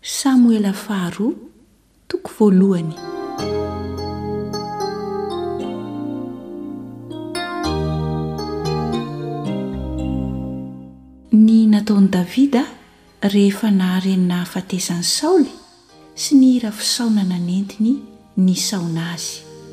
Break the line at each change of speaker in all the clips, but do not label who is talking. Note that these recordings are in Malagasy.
Samoela faharoa toko voalohany. Ny nataon'i Davida rehefa nahareny nahafatesany Saoly sy ny hira fisaonana nentiny nisaona azy.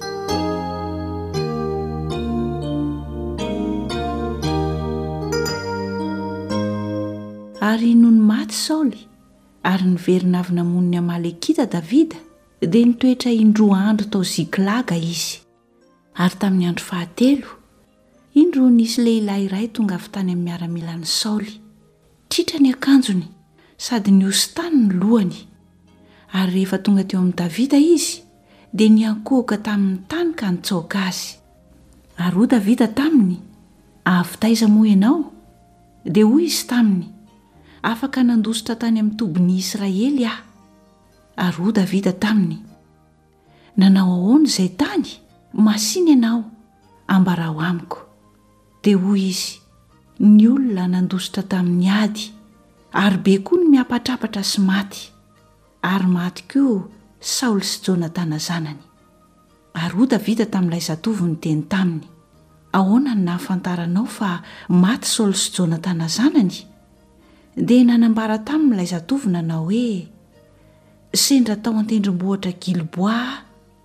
Ary noho ny maty Saoly ary niverina avy namoniny Amalekita Davida dia nitoetra indroa andro tao Ziklaga izy. Ary tamin'ny andro fahatelo indro nisy lehilahy iray tonga avy tany amin'ny miaramilan'i Saoly. Tritra ny akanjony sady niositany ny lohany. Ary rehefa tonga teo amin'ny Davida izy dia niankohoka tamin'ny tany ka nitsaoka azy. Ary hoy Davida taminy, avy taiza moa ianao? Dia hoy izy taminy, afaka nandositra tany amin'ny tobin'i Israely aho. Ary hoy Davida taminy, nanao ahoana izay tany? Masiny ianao, ambarao amiko. Dia hoy izy, ny olona nandositra tamin'ny ady, ary be koa ny miapatrapatra sy maty, ary maty koa Saoly sy Jonatana zanany. Ary hoy Davida tamin'ilay zatovo niteny taminy, ahoana ny nahafantaranao fa maty Saoly sy Jonatana zanany? Dia nanambara tamin'ilay zatovo nanao hoe, sendra tao an-tendrombohitra Gilboa.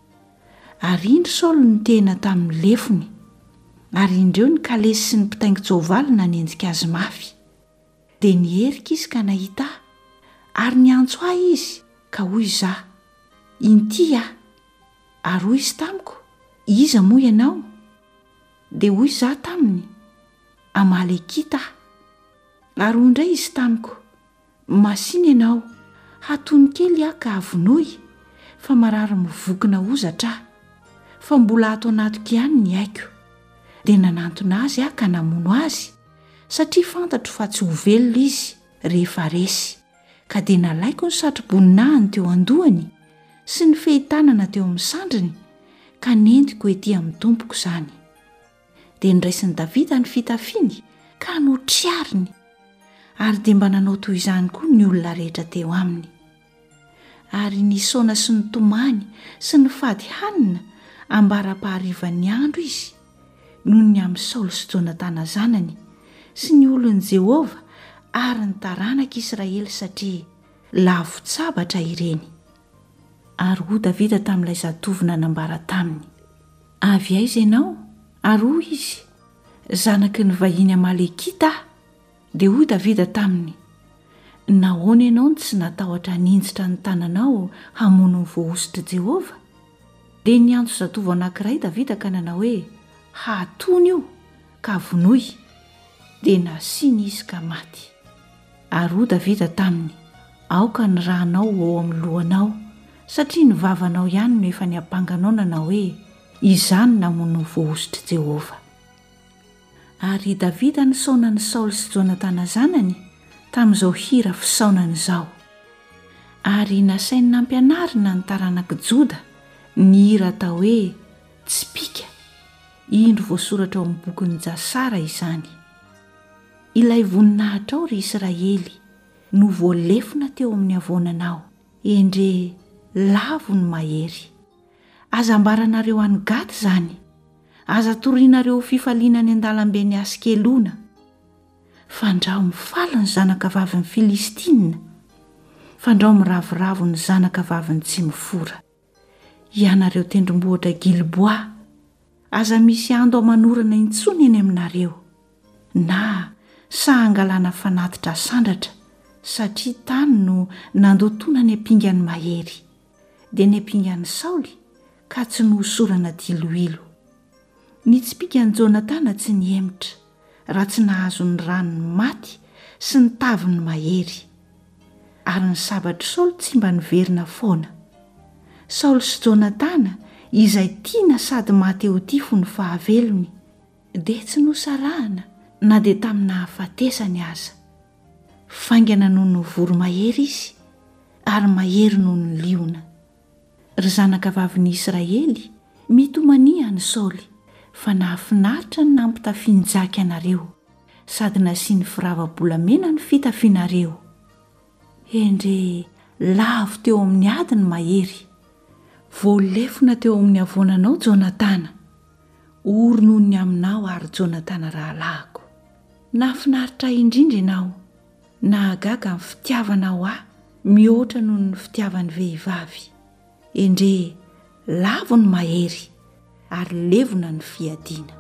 Ary indro Saoly nitena tamin'ny lefony, ary indreo ny kalesy sy ny mpitaingo tsoavaly nanenjika azy mafy. Dia niherika izy ka nahita ahy, ary niantso ahy izy ka hoy izaho, inty aho. Ary hoy izy tamiko, iza moa ianao? Dia hoy izaho taminy, Amalekita aho. Ary hoy indray izy tamiko, masiny ianao, hatony kely aho ka avonoy, fa marary mivokona ozatra aho, fa mbola ato anatiko ihany ny haiko. Dia nanantona azy aho ka namono azy, satria fantatro fa tsy ho velona izy rehefa resy. Ka dia nalaiko ny satroboninahiny teo an-dohany sy ny fehitanana teo amin'ny sandriny, ka nentiko ety amin'ny tompoko izany. Dia niraisin'i Davida ny fitafiany ka notriariny, ary dia mba nanao toy izany koa ny olona rehetra teo aminy. Ary nisaona sy ny tomany sy ny fady hanina ambara-paharivan'ny andro izy, noho ny amin'ny Saoly sy Jonatana zanany sy ny olon'i Jehova ary ny taranaka Israely satria lavo tsabatra ireny. Ary hoy Davida tamin'ilay zatovo nanambara taminy, avy aiza ianao? Ary hoy izy, zanaky ny vahiny Amalekita aho. Dia hoy Davida taminy, nahoana ianao tsy natahotra ninjitra ny tananao hamono ny voahositry Jehova? Dia niantso zatovo anankiray Davida ka nanao hoe, hatony io ka vonoy. Dia nasiany izy ka maty. Ary hoy Davida taminy, aoka ny rahanao ao amin'ny lohanao, satria ny vavanao ihany no efa niapanganao nanao hoe, izany namono ny voahositry Jehova. Ary Davida nisaonany Saoly sy Jonatana zanany tamin'izao hira fisaonany izao. Ary nasainy nampianarina ny taranaka Joda ny hira atao hoe tsipika, indro voasoratra ao amin'ny bokin'ny Jasara izany. Ilay voninahitra ao ry Israely no voalefona teo amin'ny avonanao, endre lavo ny mahery. Aza ambaranareo any Gaty izany, aza torianareo fifaliana ny an-dalamben'ny Askelona. Fandrao mifaly ny zanaka vavin'ny Filistina, fandrao miravoravo ny zanaka vavin'ny tsy mifora. Ianareo tendrombohitra Gilboa, aza misy ando amanorana intsony eny aminareo, na sa angalana fanatitra sandratra, satria tany no nandotona ny ampingan'ny mahery, dia ny ampingan'ny Saoly ka tsy nohosorana diloilo. Ny tsipikan'i Jonatana tsy niemitra, raha tsy nahazo ny ranony maty sy ny taviny mahery. Ary ny sabatry Saoly tsy mba niverina foana. Saoly sy Jonatana izay tiana sady maty eo tifo ny fahavelony, dia tsy nosarahana na dia tamin'ny nahafatesany aza. Faingana noho ny voro mahery izy, ary mahery noho ny liona. Ry zanaka vavin'i Israely, mitomania ny Saoly, fa nahafinaritra ny nampitafianjaka anareo, sady nasiany firava-bolamena ny fitafianareo. Endre lavo teo amin'ny adiny mahery. Voalefona teo amin'ny avonanao Jonatana. Oronony aminao ary Jonatana rahalahiko. Nafinaritra indrindra ianao. Nahagaga ny fitiavanao ahy mihoatra noho ny fitiavan'ny vehivavy. Endre lavo ny mahery ary levona ny fiadiana.